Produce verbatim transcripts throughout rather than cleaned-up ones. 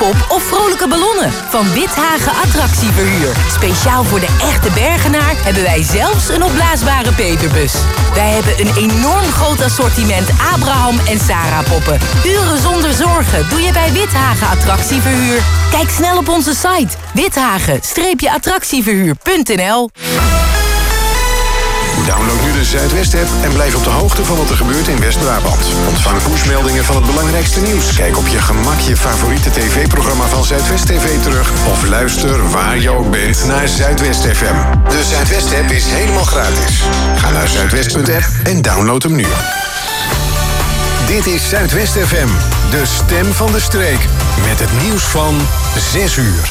ijspop of vrolijke ballonnen. Van Withagen Attractieverhuur. Speciaal voor de echte Bergenaar hebben wij zelfs een opblaasbare peperbus. Wij hebben een enorm groot assortiment Abraham en Sarah poppen. Uren zonder zorgen doe je bij Withagen Attractieverhuur. Kijk snel op onze site withagen attractieverhuur punt n l. Download nu de Zuidwest-app en blijf op de hoogte van wat er gebeurt in West-Brabant. Ontvang pushmeldingen van het belangrijkste nieuws. Kijk op je gemak je favoriete tv-programma van Zuidwest T V terug. Of luister waar je ook bent naar Zuidwest F M. De Zuidwest-app is helemaal gratis. Ga naar zuidwest punt app en download hem nu. Dit is Zuidwest F M, de stem van de streek. Met het nieuws van zes uur.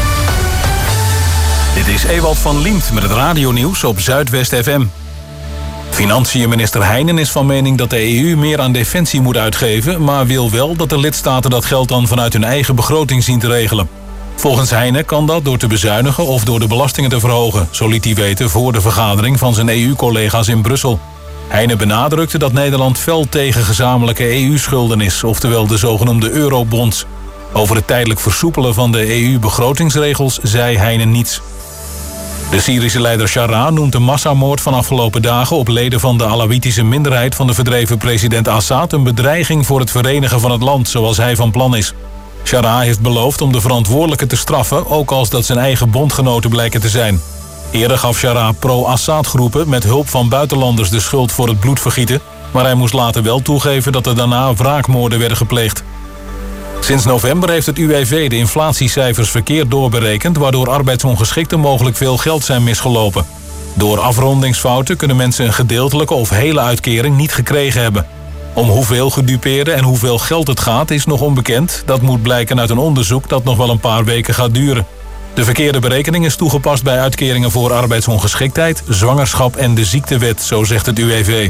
Dit is Ewald van Liemt met het radionieuws op Zuidwest F M. Financiën-minister Heijnen is van mening dat de E U meer aan defensie moet uitgeven, maar wil wel dat de lidstaten dat geld dan vanuit hun eigen begroting zien te regelen. Volgens Heijnen kan dat door te bezuinigen of door de belastingen te verhogen, zo liet hij weten voor de vergadering van zijn E U-collega's in Brussel. Heijnen benadrukte dat Nederland fel tegen gezamenlijke E U-schulden is, oftewel de zogenoemde eurobonds. Over het tijdelijk versoepelen van de E U-begrotingsregels zei Heijnen niets. De Syrische leider Jarrah noemt de massamoord van afgelopen dagen op leden van de Alawitische minderheid van de verdreven president Assad een bedreiging voor het verenigen van het land, zoals hij van plan is. Jarrah heeft beloofd om de verantwoordelijken te straffen, ook als dat zijn eigen bondgenoten blijken te zijn. Eerder gaf Jarrah pro-Assad groepen met hulp van buitenlanders de schuld voor het bloedvergieten, maar hij moest later wel toegeven dat er daarna wraakmoorden werden gepleegd. Sinds november heeft het U W V de inflatiecijfers verkeerd doorberekend, waardoor arbeidsongeschikten mogelijk veel geld zijn misgelopen. Door afrondingsfouten kunnen mensen een gedeeltelijke of hele uitkering niet gekregen hebben. Om hoeveel gedupeerden en hoeveel geld het gaat is nog onbekend. Dat moet blijken uit een onderzoek dat nog wel een paar weken gaat duren. De verkeerde berekening is toegepast bij uitkeringen voor arbeidsongeschiktheid, zwangerschap en de ziektewet, zo zegt het U W V.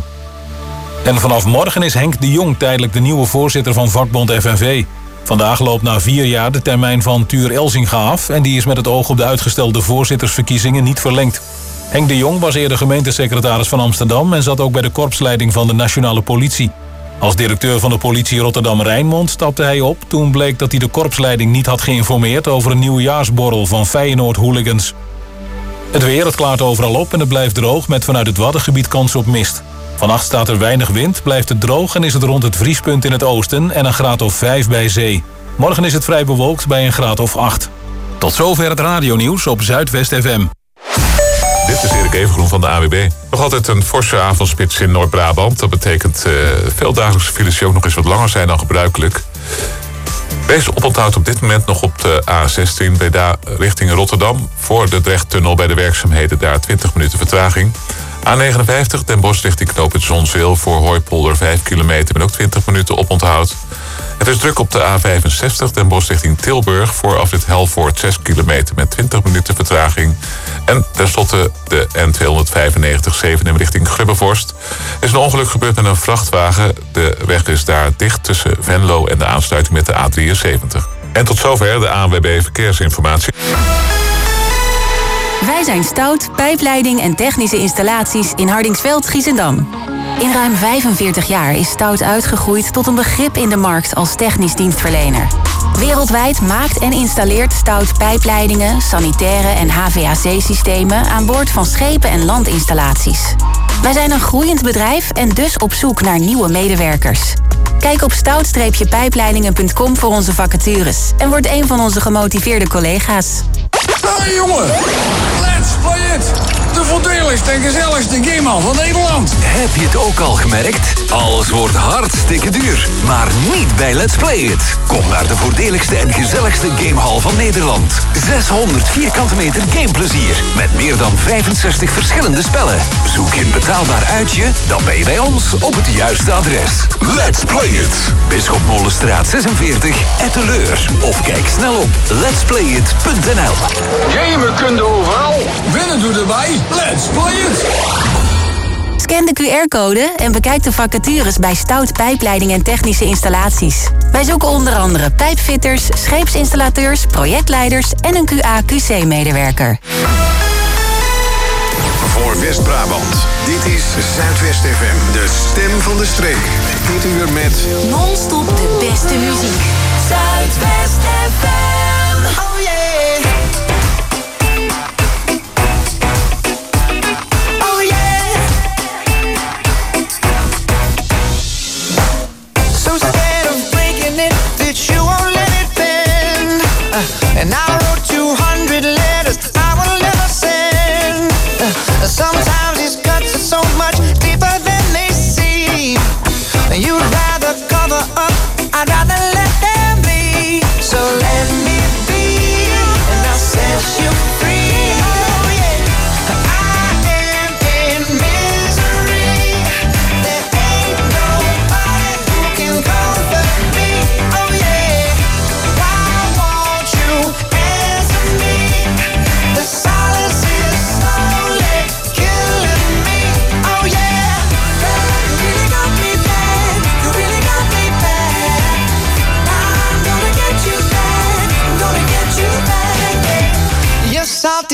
En vanaf morgen is Henk de Jong tijdelijk de nieuwe voorzitter van vakbond F N V. Vandaag loopt na vier jaar de termijn van Tuur Elzinga af en die is met het oog op de uitgestelde voorzittersverkiezingen niet verlengd. Henk de Jong was eerder gemeentesecretaris van Amsterdam en zat ook bij de korpsleiding van de nationale politie. Als directeur van de politie Rotterdam-Rijnmond stapte hij op toen bleek dat hij de korpsleiding niet had geïnformeerd over een nieuwjaarsborrel van Feyenoord-hooligans. Het weer, het klaart overal op en het blijft droog met vanuit het Waddengebied kans op mist. Vannacht staat er weinig wind, blijft het droog en is het rond het vriespunt in het oosten en een graad of vijf bij zee. Morgen is het vrij bewolkt bij een graad of acht. Tot zover het radionieuws op Zuidwest F M. Dit is Erik Evengroen van de A W B. Nog altijd een forse avondspits in Noord-Brabant. Dat betekent uh, veel dagelijkse files die ook nog eens wat langer zijn dan gebruikelijk. Wees oponthoud op dit moment nog op de A zestien Breda richting Rotterdam. Voor de Drechttunnel bij de werkzaamheden daar twintig minuten vertraging. A negenenvijftig Den Bosch richting knooppunt Zonzeel voor Hooipolder vijf kilometer met ook twintig minuten oponthoud. Het is druk op de A vijfenzestig Den Bosch richting Tilburg voor afrit Helvoort zes kilometer met twintig minuten vertraging. En tenslotte de N tweehonderdvijfennegentig Zevenum richting Grubbevorst. Er is een ongeluk gebeurd met een vrachtwagen. De weg is daar dicht tussen Venlo en de aansluiting met de A drieënzeventig. En tot zover de A N W B Verkeersinformatie. Wij zijn Stout, pijpleiding en technische installaties in Hardingsveld, Giessendam. In ruim vijfenveertig jaar is Stout uitgegroeid tot een begrip in de markt als technisch dienstverlener. Wereldwijd maakt en installeert Stout pijpleidingen, sanitaire en H V A C-systemen aan boord van schepen en landinstallaties. Wij zijn een groeiend bedrijf en dus op zoek naar nieuwe medewerkers. Kijk op stout pijpleidingen punt com voor onze vacatures en word een van onze gemotiveerde collega's. Hey jongen, let's play it! De voordeligste en gezelligste gamehal van Nederland. Heb je het ook al gemerkt? Alles wordt hartstikke duur, maar niet bij Let's Play It. Kom naar de voordeligste en gezelligste gamehal van Nederland. zeshonderd vierkante meter gameplezier met meer dan vijfenzestig verschillende spellen. Zoek je een betaalbaar uitje? Dan ben je bij ons op het juiste adres. Let's Play It. Bisschopmolenstraat zesenveertig, Etteleur. Of kijk snel op lets play it punt n l. Gamen kun je overal. Winnen doe erbij. Let's play it. Scan de Q R-code en bekijk de vacatures bij Stout Pijpleiding en Technische Installaties. Wij zoeken onder andere pijpfitters, scheepsinstallateurs, projectleiders en een Q A Q C-medewerker. Voor West-Brabant, dit is Zuidwest F M, de stem van de streek. Dit uur met Non-stop de beste muziek. Zuidwest F M.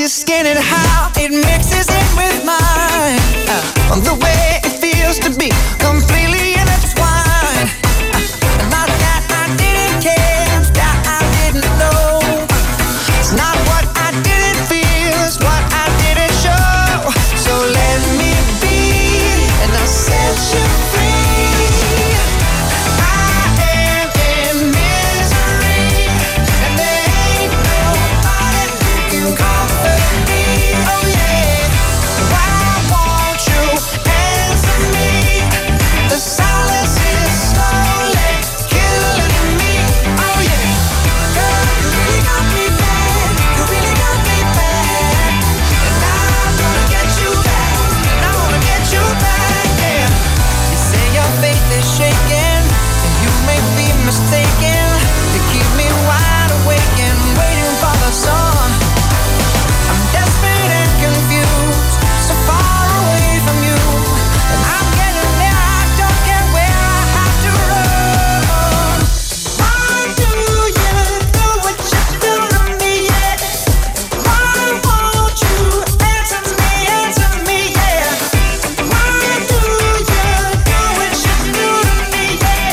your skin and how it mixes in with mine. Uh, the way it feels to be completely intertwined. Uh, not that I didn't care, that I didn't know. It's not what I didn't feel, it's what I didn't show. So let me be, and I'll set you free. Mistaken to keep me wide awake and waiting for the sun. I'm desperate and confused, so far away from you, and I'm getting there. I don't care where I have to run. Why do you do what you do to me? Yeah. Why won't you answer me? Answer me, yeah. Why do you do what you do to me? Yeah.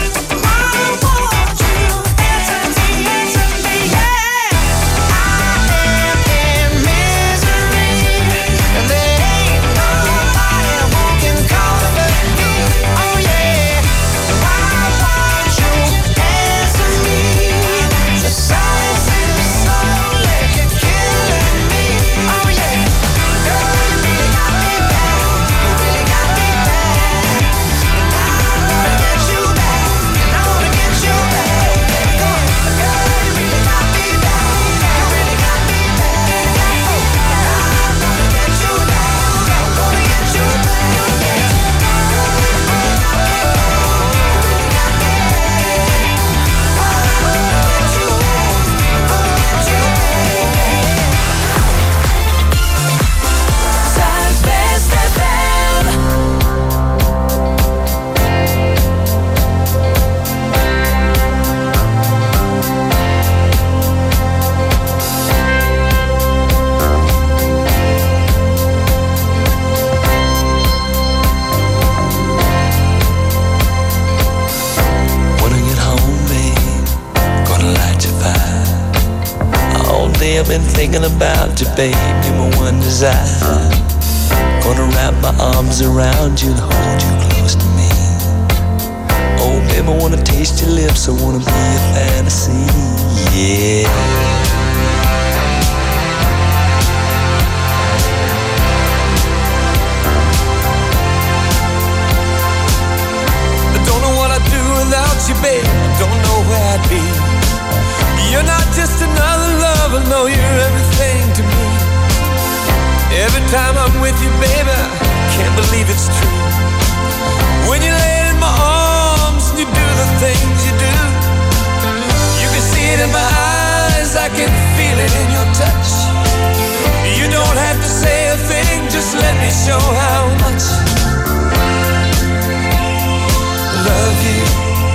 I've been thinking about you, babe, you're my one desire. Gonna wrap my arms around you and hold you close to me. Oh, babe, I wanna taste your lips, I wanna be a fantasy, yeah. I don't know what I'd do without you, babe. I don't know where I'd be. You're not just another lover, no, you're everything to me. Every time I'm with you, baby, I can't believe it's true. When you lay in my arms and you do the things you do, you can see it in my eyes, I can feel it in your touch. You don't have to say a thing, just let me show how much I love you.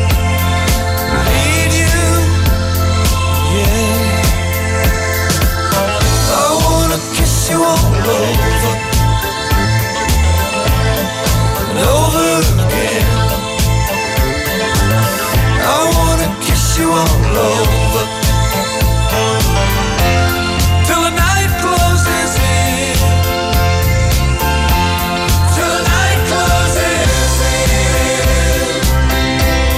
You all over and over again. I wanna kiss you all over till the night closes in. Till the night closes in.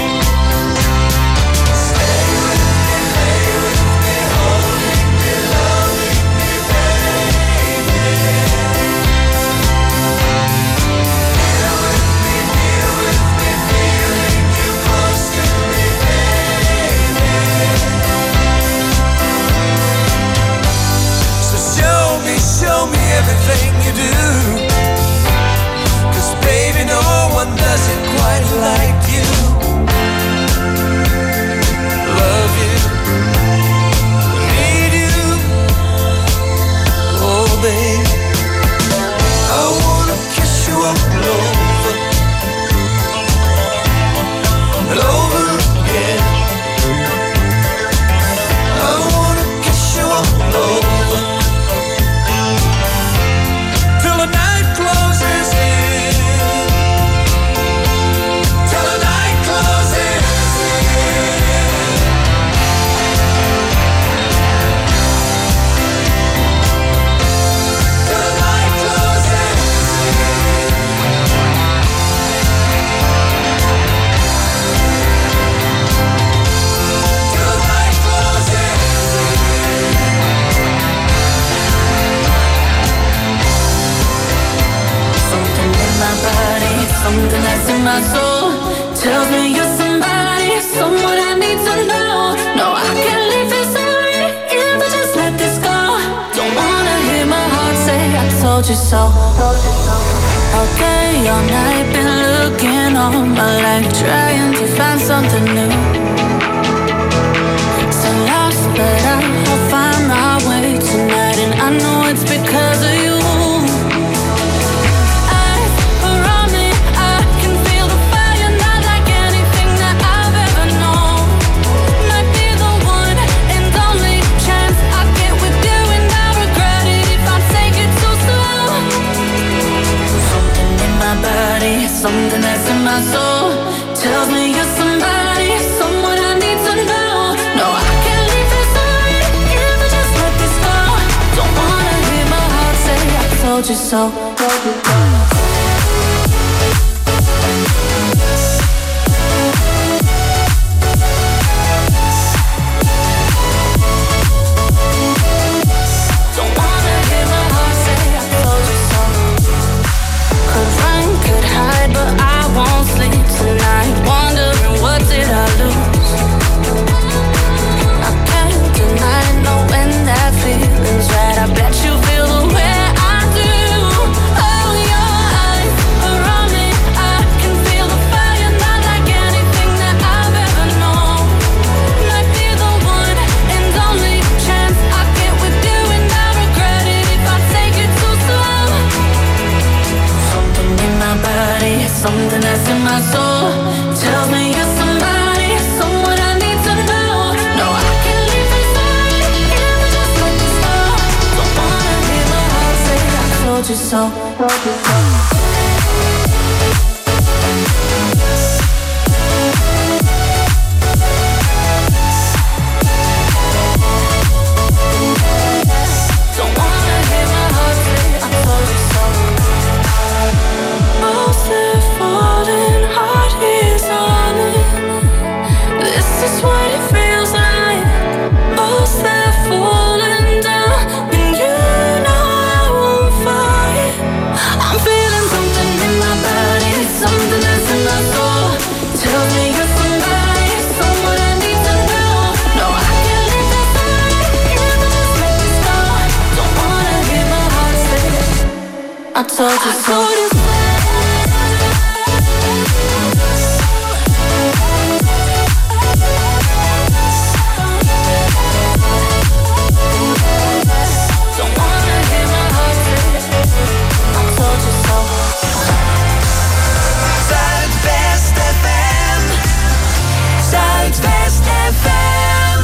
told you so. Okay, all night been looking all my life, trying to find something new. So lost, but I'll find my way tonight, and I know it's because of you. Eyes around me, I can feel the fire, not like anything that I've ever known. Might be the one and only chance I get with you, and I regret it if I take it too slow. Something in my body, something that's in my soul tells me you're somebody, someone I need to know. No, I can't leave this already if I just let this go. Don't wanna hear my heart say I told you so. Told you so. Don't wanna hear my heart say I told you so. Could run, could hide, but I won't sleep tonight, wondering what did I lose. I can't deny knowing that feeling's right. I bet you feel the way I do. Oh, your eyes around me, I can feel the fire, not like anything that I've ever known. Might be the one and only chance I get with you, and I regret it if I take it too slow. Something in my body, something that's in my soul tells me you're somebody, someone I need to know. No, I can't leave this already if I just let this go. Don't wanna hear my heart say I told you so. Told you so. Don't wanna hear my heart say I told you so. Most that falling heart is on it. This is what it feels like. Most that falling down, and you know I won't fight. I'm feeling something in my body, something that's in my soul. Tell me you're somebody, someone I need to know. No, I can't leave this already if I just let this go. Don't wanna hear my heart say I told you so. Don't wanna hear my heart say I told you so. Zuidwest F M. Zuidwest F M.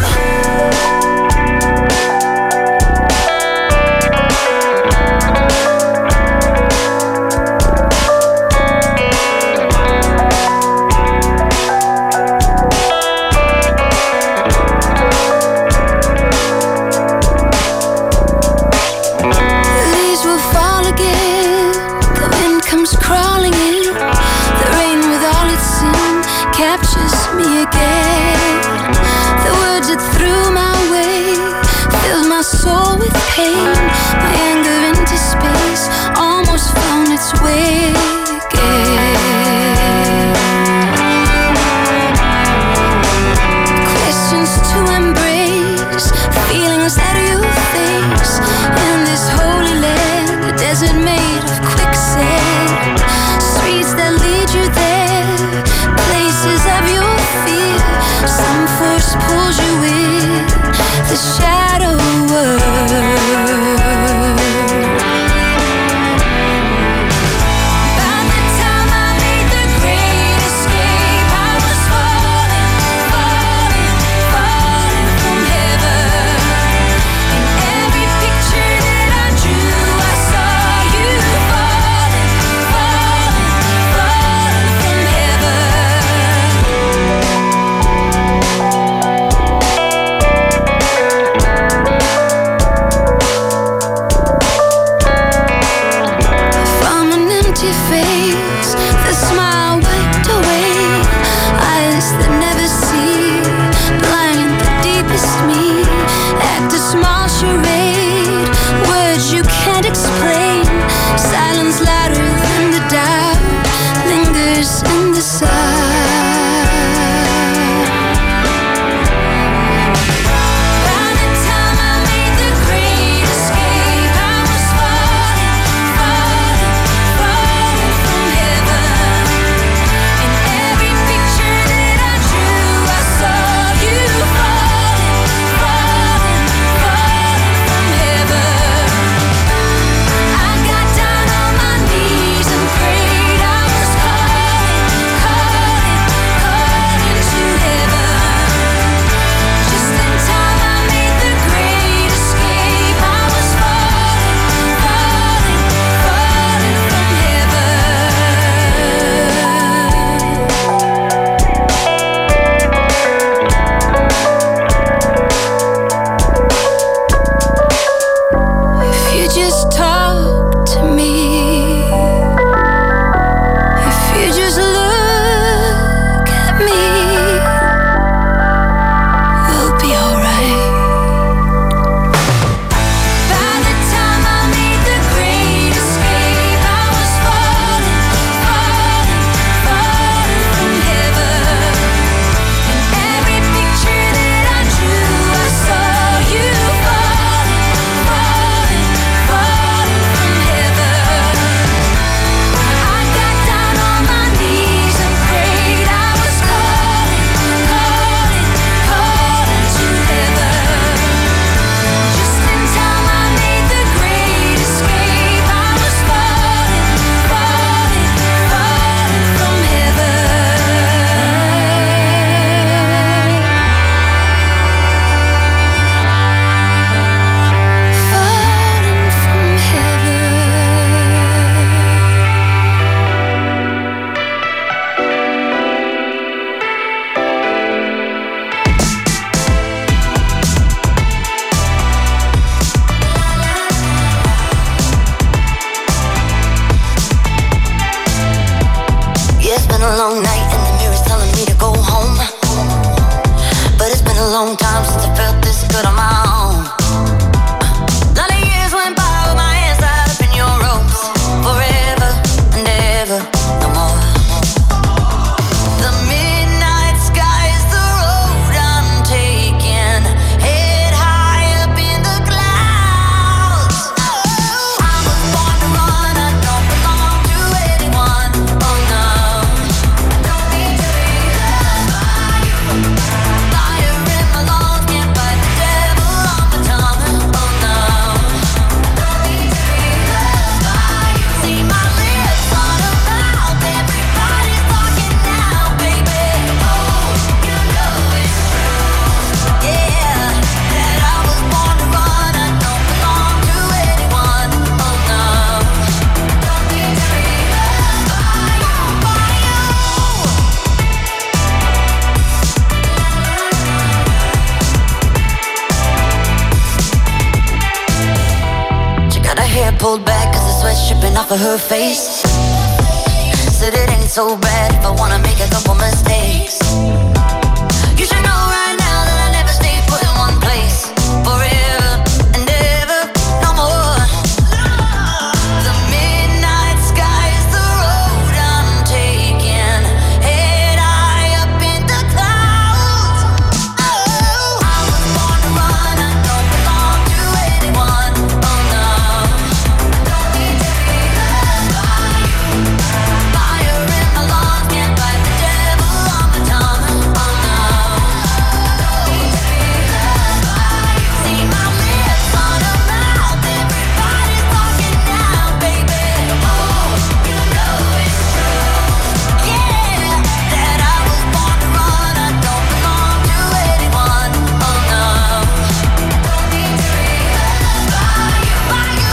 hair pulled back cause the sweat's dripping off of her face. Said it ain't so bad if I wanna make a couple mistakes. You should know right now that I never stay put in one place forever and ever, no more. The midnight sky is the road I'm taking, head high up in the clouds. Oh, I was born to run, I don't belong to anyone. Oh no, don't need to be loved by you. Fire in my lungs, can't fight the devil on my tongue. Oh no, don't need to be loved by you. See my lips on a mouth, everybody's talking now, baby. Oh, you know it's true, yeah, that I was born to run, I don't belong to anyone. Oh no, don't need to be loved by you, by you.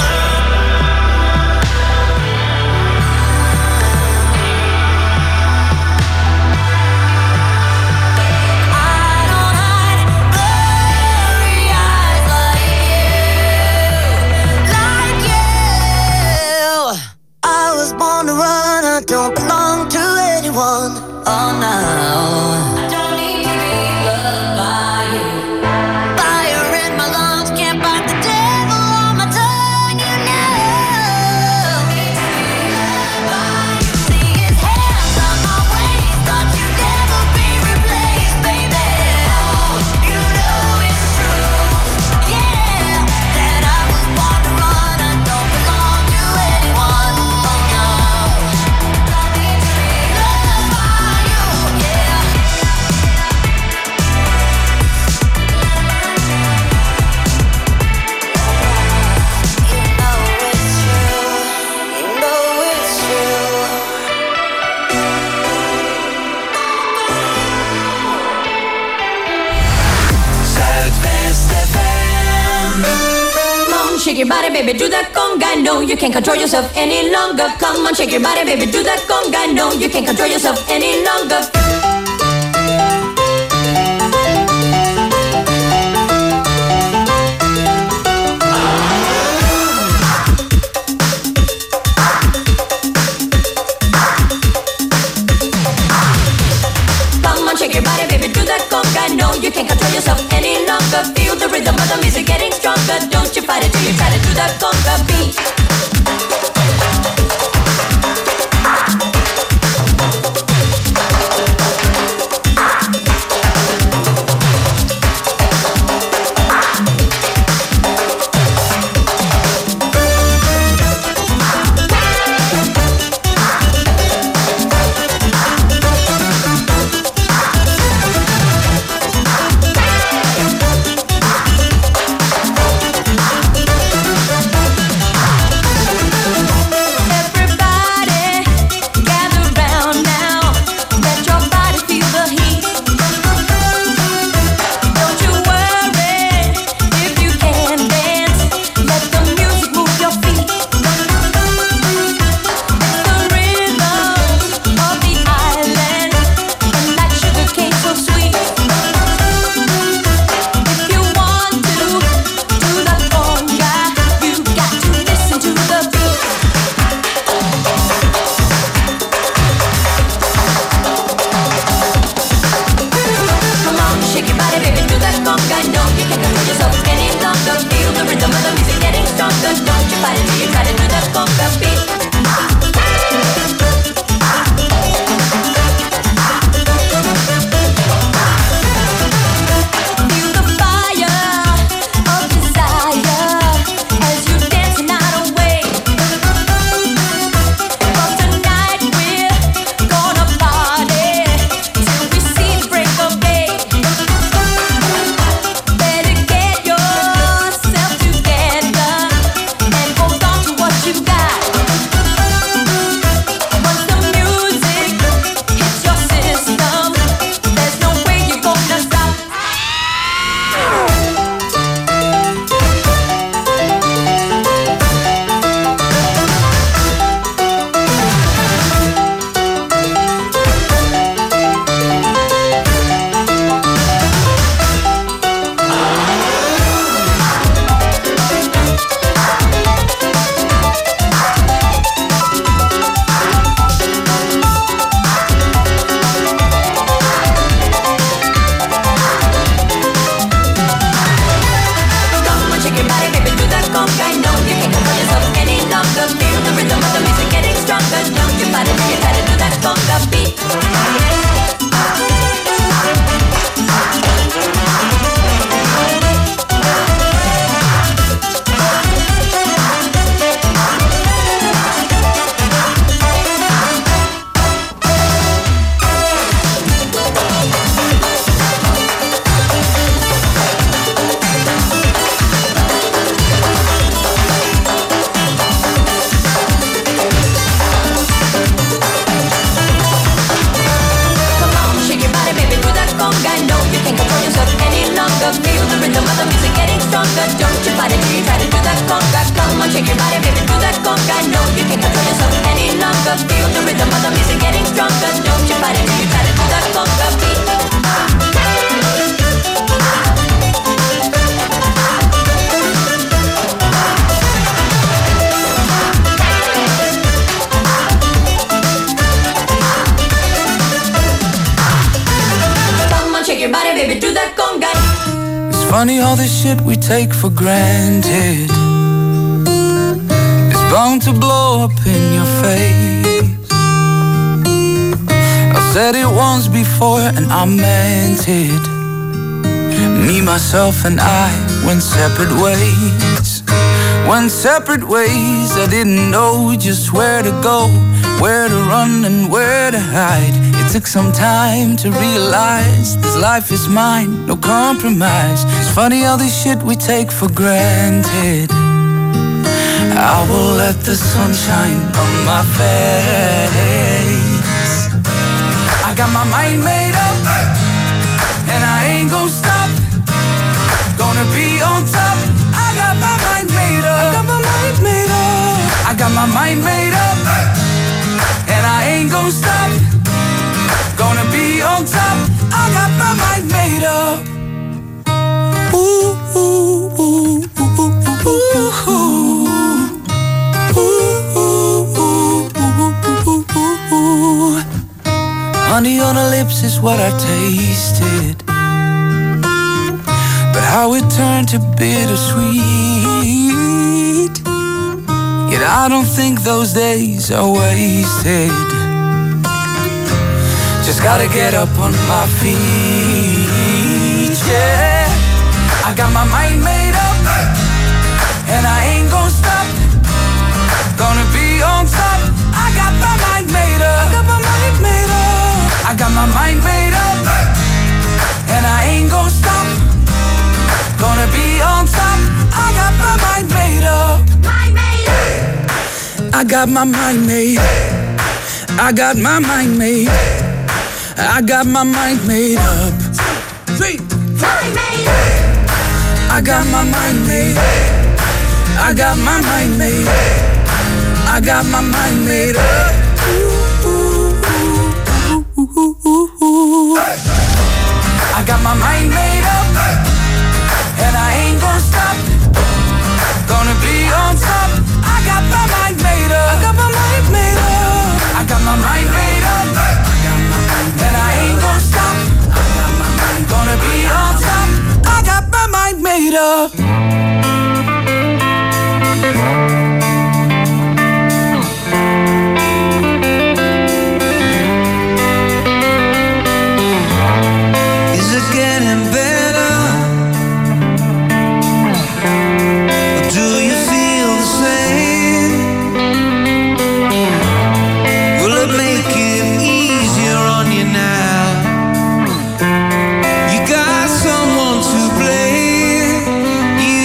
I don't hide blurry eyes like you, like you. I was born to run, I don't belong to anyone. Oh no, I don't need to be loved by you. Fire in my lungs, can't fight the devil on my tongue. You know, need to be loved by you. See his hands on my waist, thought you'd never be replaced, baby. Oh, you know it's true, yeah, that I was born to run, I don't belong to anyone. Oh no, don't need to be loved by you, yeah. You know it's true, you know it's true. Zuidwest F M. Come on, shake your body, baby, do that conga. No, you can't control yourself any longer. Come on, shake your body, baby, do that conga. No, you can't control yourself any longer. Come on, shake your body, baby, do that conga. No, you can't control yourself any longer. Feel the rhythm of the music getting stronger. Don't you fight it till you try to do that conga beat. shake your body, baby, do that conga. No, you can't control yourself any longer. Feel the rhythm of the music getting stronger. Don't you fight it till you try to do that conga beat. Shake your body, baby, do that conga. It's funny all the shit we take for granted is bound to blow up in your face. I've said it once before and I meant it. Me, myself and I went separate ways. Went separate ways. I didn't know just where to go, where to run and where to hide. It took some time to realize this life is mine, no compromise. It's funny how this shit we take for granted. I will let the sun shine on my face. I got my mind made up, and I ain't gon' stop. Gonna be on top. I got my mind made up. I got my mind made up. I got my mind made up, and I ain't gon' stop. Gonna be on top. I got my mind made up. Ooh, ooh, ooh, ooh, ooh, ooh, ooh. Honey on her lips is what I tasted, but how it turned to bittersweet. Yet I don't think those days are wasted. Just gotta get up on my feet, yeah. I got my mind made up, and I ain't gon' stop. Gonna be on top. I got my mind made up. I got my mind made up. I got my mind made up, and I ain't gon' stop. Gonna be on top. I got my mind made up. Mind made up. I got my mind made up. I got my mind made up. I got my mind made up. Three, mind made up. I got my mind made up. I got my mind made up. I got my mind made up. Ooh, ooh, ooh, ooh, ooh, ooh. I got my mind made up, and I ain't gon' stop. Gonna be on top. I got my mind made up. I got my mind made up. I got my mind made up, and I ain't gon' stop. Gonna be on top. I got my mind made up. Is it getting better? Or do you feel the same? Will it make it easier on you now? You got someone to blame. You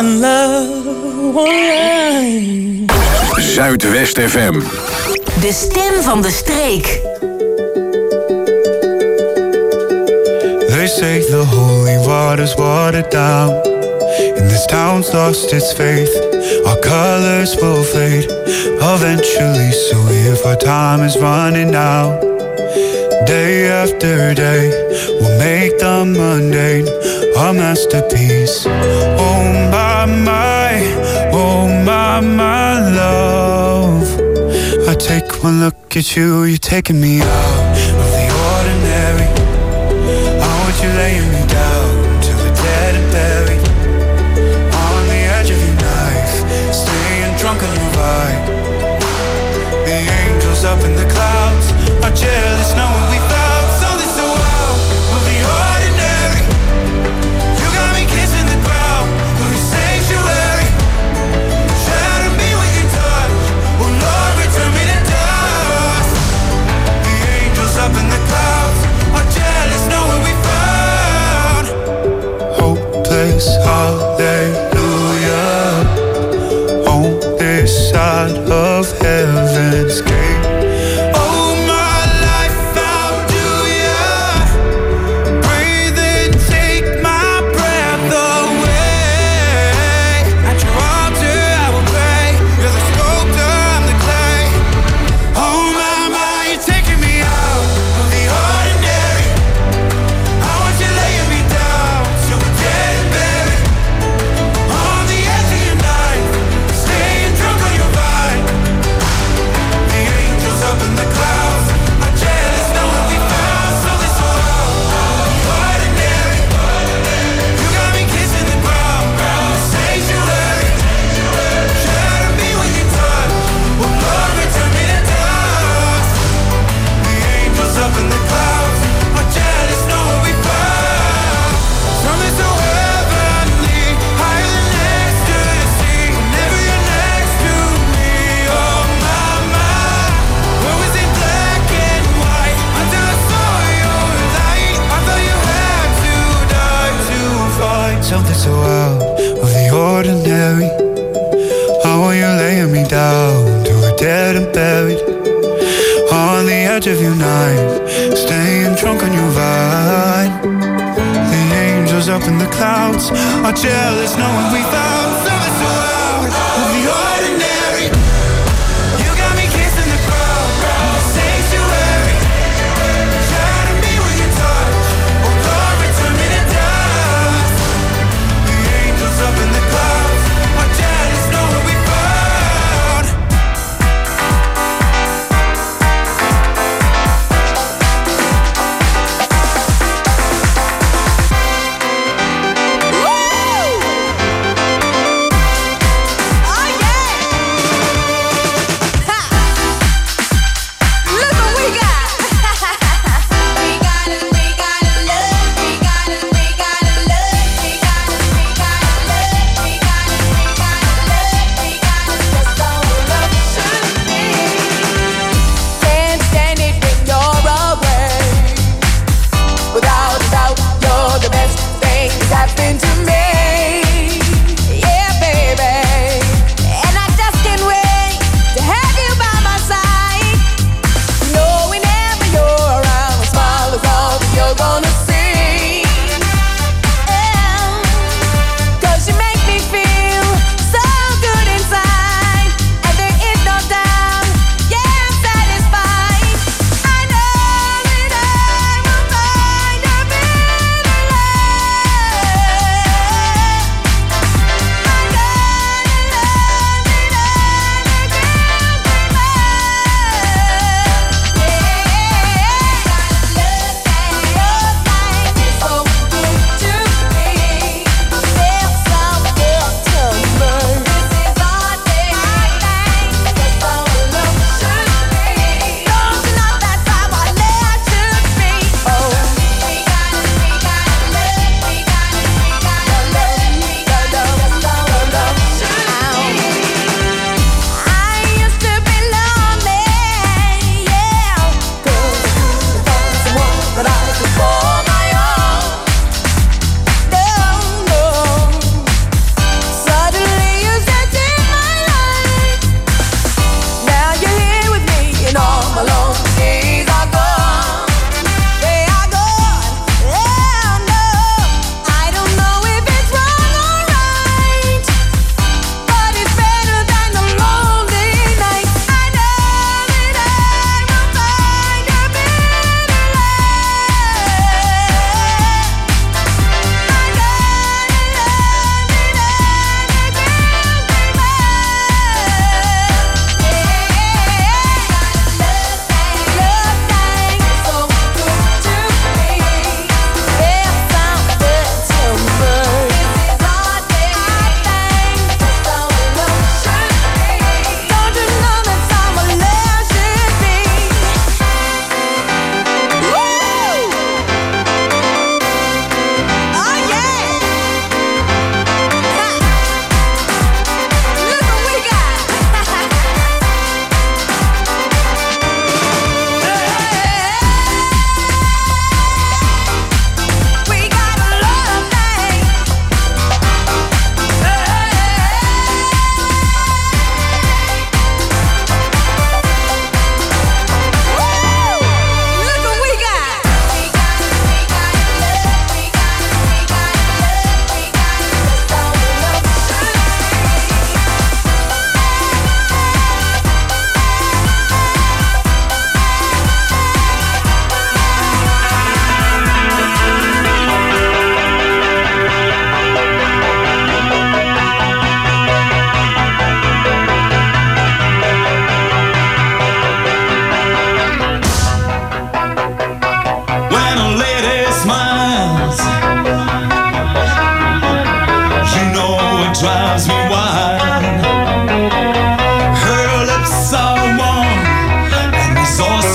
one love, one life. Zuidwest F M. De stem van de streek. They say the holy water's watered down, and this town's lost its faith. Our colors will fade eventually, so if our time is running out, day after day, we'll make the mundane our masterpiece. Oh my, my, oh my, my love. I take one look at you, you're taking me out of the ordinary. I want you laying me down till we're dead and buried, on the edge of your knife, staying drunk on your vibe. The angels up in the clouds are jealous knowing we found something so out of the ordinary. You got me kissing the ground of your sanctuary, shatter me with your touch. Oh Lord, return me to dust. The angels up in the clouds are jealous knowing we found hopeless hallelujah on this side of heaven's gate. Something so out of the ordinary. How are you laying me down till we're dead and buried, on the edge of your knife, staying drunk on your vine. The angels up in the clouds are jealous knowing we found something so out of the ordinary. You got me kissing the ground of the sanctuary, shatter me with your touch. Oh Lord, return me to dust. The angels up in the clouds are jealous knowing we found.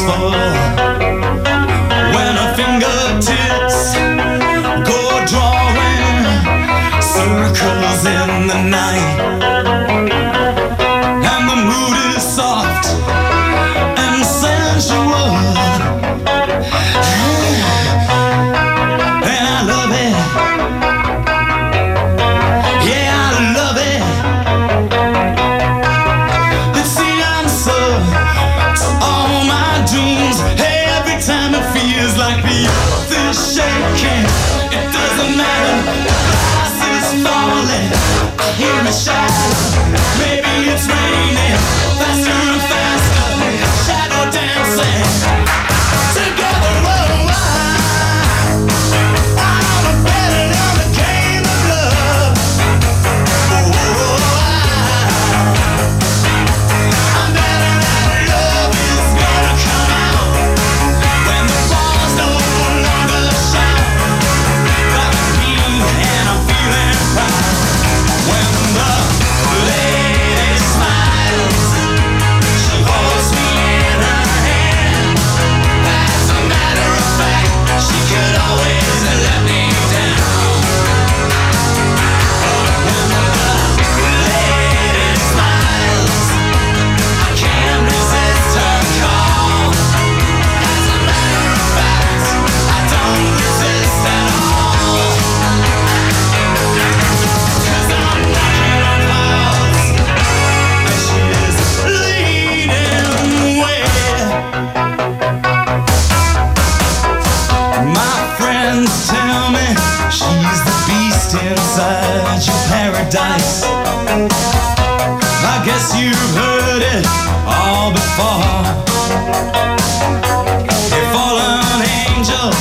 peaceful when her fingertips go drawing circles in the night, and the mood is soft and sensual, and I love it. Yeah, I love it. It's the answer to all my dreams. Every time it feels like the earth is shaking, it doesn't matter. The glass is falling. I hear it shatter. Maybe it's raining faster and faster. Shadow dancing together. Oh, I, I'm a betting on the game of love. Oh, I, I'm betting that love is gonna come out when the bars no longer shout. Got the key and I'm feeling proud when the lady smiles. She holds me in her hand. As a matter of fact, she could always let me down. When the lady smiles, I can't resist her call. As a matter of fact, I don't resist at all. 'Cause I'm knocking on clouds and she's leading way. My friends tell me she's the beast inside your paradise. I guess you've heard it all before. A fallen angel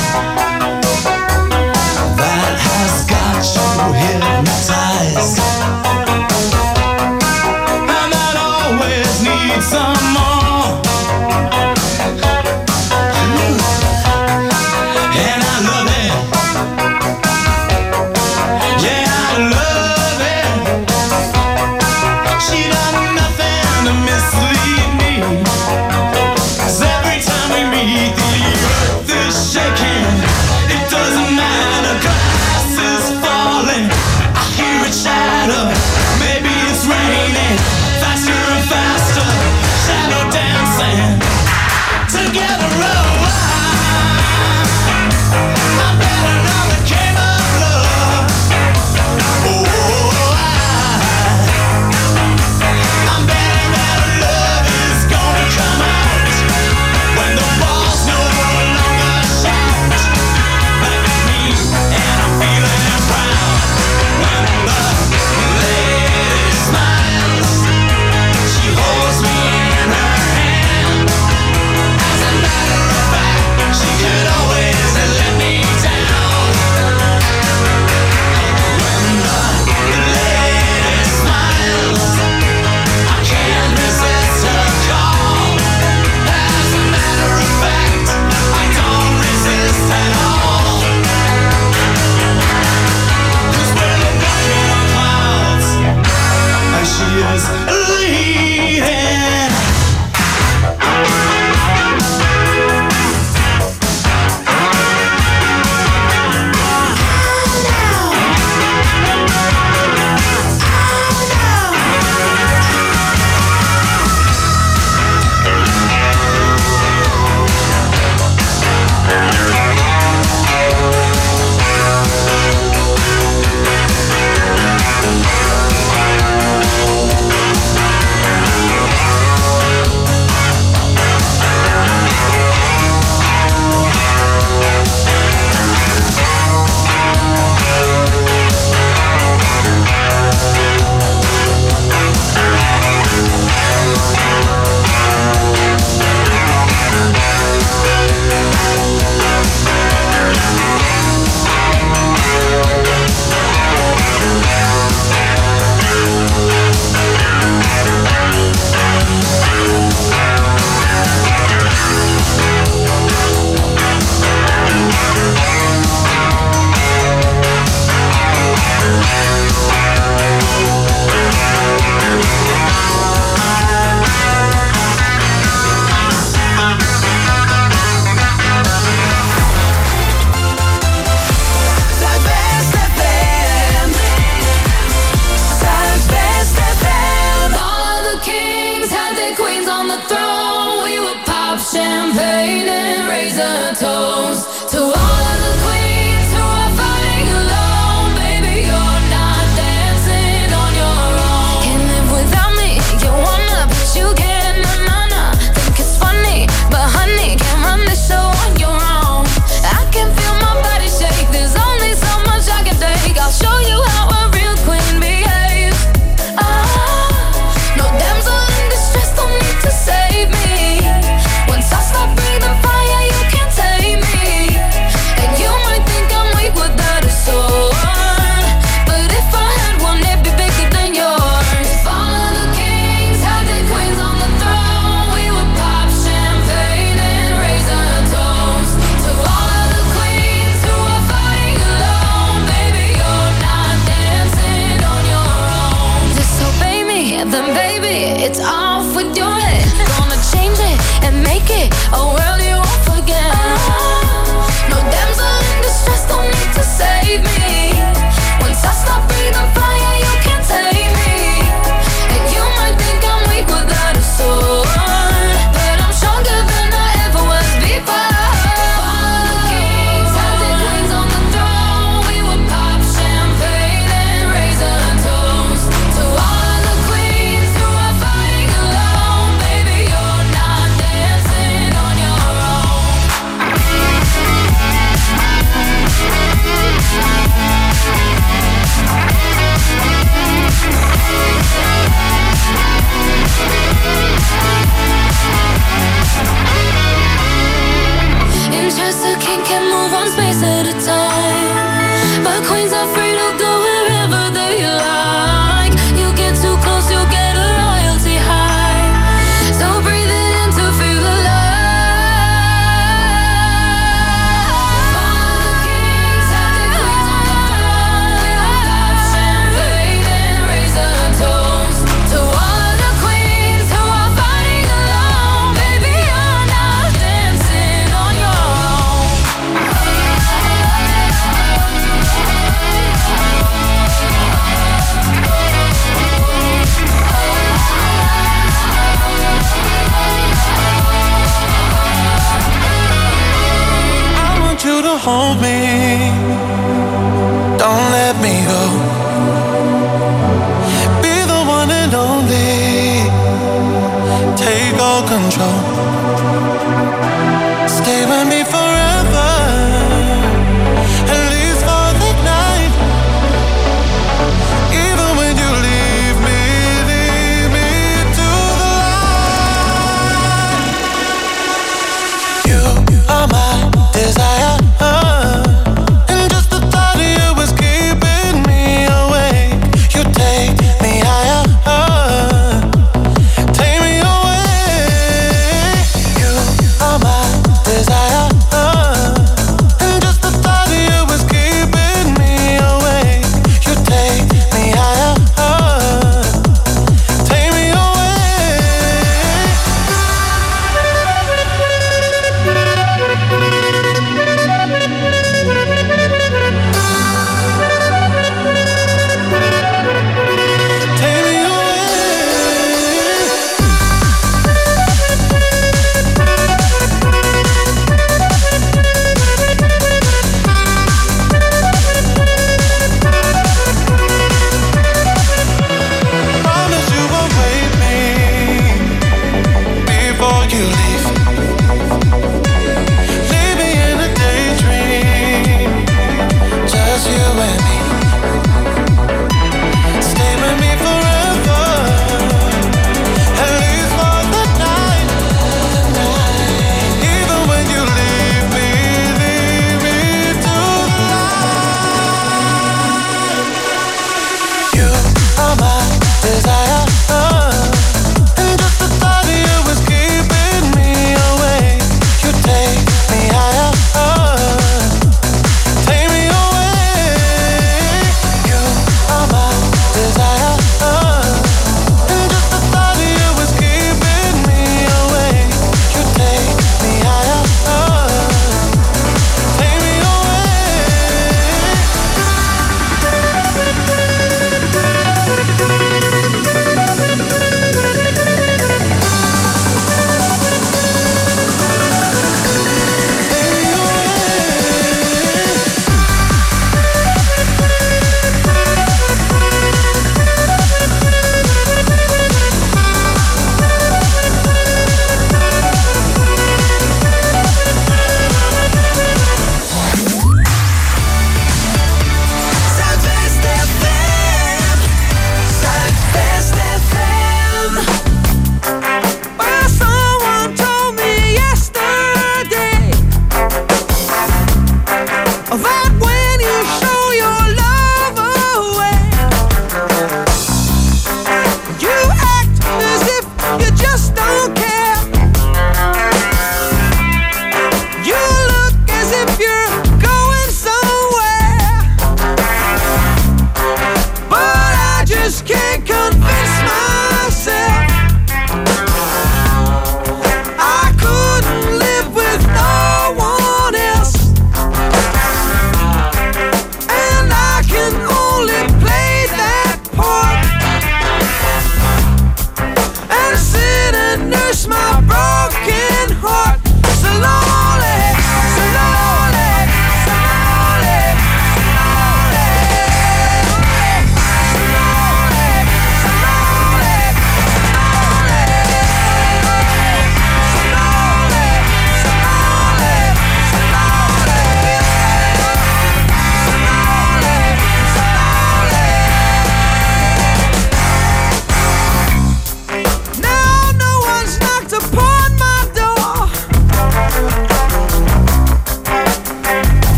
that has got you hypnotized, and that always needs some more. And I love it. Yeah, I love it. She done nothing to mislead me. 'Cause every throne, we would pop champagne and raise a toast to all of the queens who are fighting alone. Baby, you're not dancing on your own. Can't live without me, you wanna, but you can't. Na na na, think it's funny, but honey, can't run the show on your own. I can feel my body shake. There's only so much I can take. I'll show you how a real queen behaves. Ah, no damsel in distress, don't need to save me. Once I stop breathing fire, you can't tame me. And you might think I'm weak without a sword, but if I had one, it'd be bigger than yours. If all of the kings had their queens on the throne, we would pop champagne and raise a toast to all of the queens who are fighting alone. Baby, you're not dancing on your own. Disobey me, then baby, it's off with your head. Gonna change it and make it a world you won't forget. No damsel in distress, don't need to save me. Once I stop breathing fire, you can't tame me. And you might think I'm weak without a sword, but I'm stronger than I ever was before. All the kings had their queens on the throne. We would pop champagne and raise a toast to all of the queens who are fighting alone. Baby, you're not dancing on your own. Interest a king can move one space at a time, but queens are free to go wherever they like. You get too close, you'll get a royalty high. So breathe it in to feel alive. All the kings had their queens on the throne. We would pop champagne and raise a toast to all of the queens who are fighting alone. Baby, you're not dancing on your own. I want you to hold me. Don't let me go. Be the one and only. Take all control. Stay with me forever. At least for the night. Even when you leave me, leave me to the light. You are my desire, and just the thought of you is keeping me awake. You take me higher, take me away. You are my desire, and just the thought of you is keeping me awake. You take me higher, take me away. Take me Promise you won't wait me before you leave. Leave me in a daydream, just you and me. Stay with me forever, at least for the night. Even when you leave me, leave me to the light. You are my desire, and just the thought of you is keeping me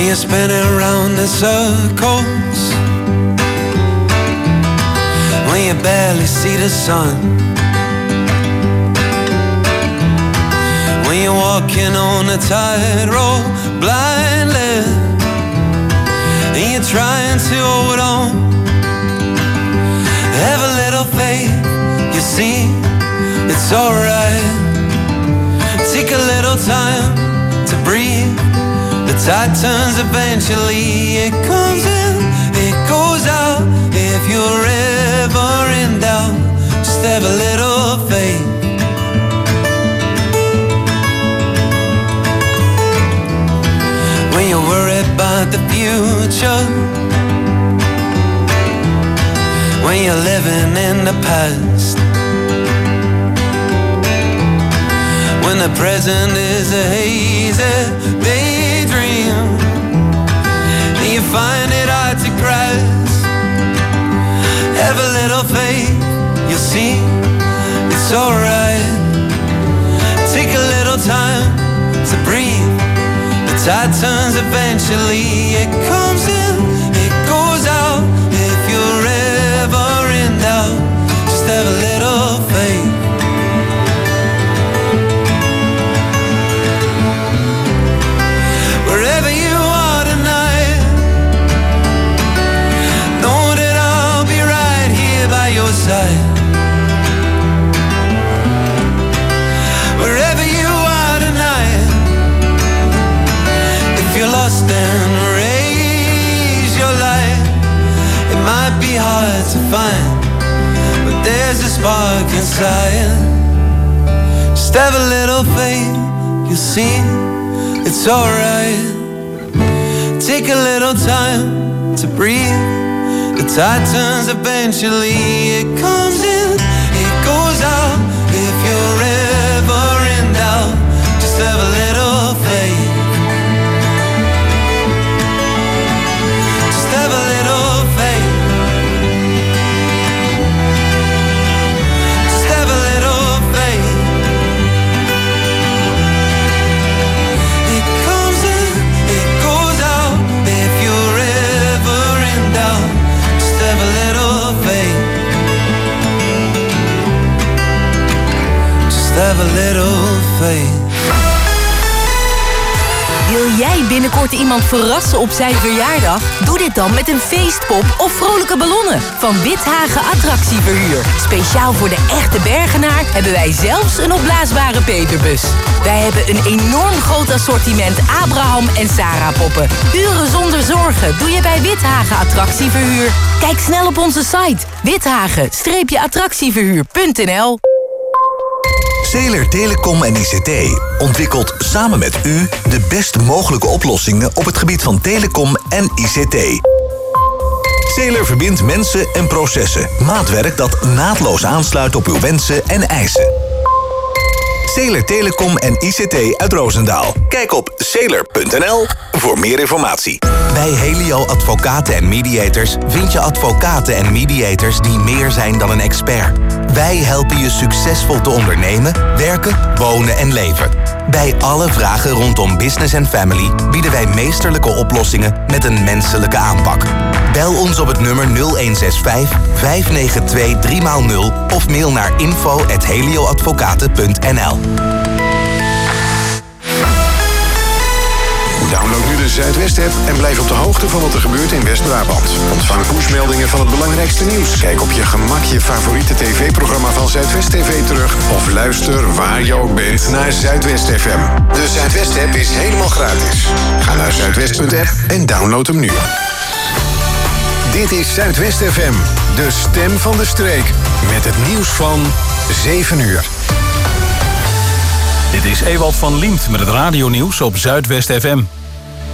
you're spinning around in circles, when you barely see the sun, when you're walking on a tightrope blindly, and you're trying to hold on. Have a little faith, you see, it's alright. Take a little time to breathe. The tide turns eventually. It comes in, it goes out. If you're ever in doubt, just have a little faith. When you're worried about the future, when you're living in the past, when the present is a hazy daydream, and you find it hard to grasp, have a little faith, you'll see, it's alright. Take a little time to breathe. The tide turns eventually. It comes in, it goes out. If you're ever in doubt, just have a little faith. Wherever you are tonight, know that I'll be right here by your side. Wherever you are tonight, if you're lost, then raise your light. It might be hard to find, but there's a spark inside. Just have a little faith, you'll see, it's alright. Take a little time to breathe. The tide turns eventually. It comes in, it goes out. If you're ever in doubt, just have a little faith. Just have a little faith. Just have a little faith. It comes in, it goes out. If you're ever in doubt, just have a little faith. Just have a little faith. Wil jij binnenkort iemand verrassen op zijn verjaardag? Doe dit dan met een feestpop of vrolijke ballonnen van Withagen Attractieverhuur. Speciaal voor de echte Bergenaar hebben wij zelfs een opblaasbare peperbus. Wij hebben een enorm groot assortiment Abraham en Sarah poppen. Uren zonder zorgen doe je bij Withagen Attractieverhuur. Kijk snel op onze site withagen attractieverhuur punt n l. Zeeler Telecom en I C T ontwikkelt samen met u de best mogelijke oplossingen op het gebied van telecom en I C T. Zeeler verbindt mensen en processen. Maatwerk dat naadloos aansluit op uw wensen en eisen. Zeeler Telecom en I C T uit Roosendaal. Kijk op zeeler punt n l voor meer informatie. Bij Helio Advocaten en Mediators vind je advocaten en mediators die meer zijn dan een expert. Wij helpen je succesvol te ondernemen, werken, wonen en leven. Bij alle vragen rondom business en family bieden wij meesterlijke oplossingen met een menselijke aanpak. Bel ons op het nummer nul een zes vijf, vijf negen twee, drie nul of mail naar info at helioadvocaten punt n l. Download nu de Zuidwest-app en blijf op de hoogte van wat er gebeurt in West-Brabant. Ontvang pushmeldingen van het belangrijkste nieuws. Kijk op je gemak je favoriete tv-programma van Zuidwest T V terug. Of luister waar je ook bent naar Zuidwest F M. De Zuidwest-app is helemaal gratis. Ga naar zuidwest punt app en download hem nu. Dit is Zuidwest F M, de stem van de streek. Met het nieuws van zeven uur. Dit is Ewald van Liemt met het radionieuws op Zuidwest F M.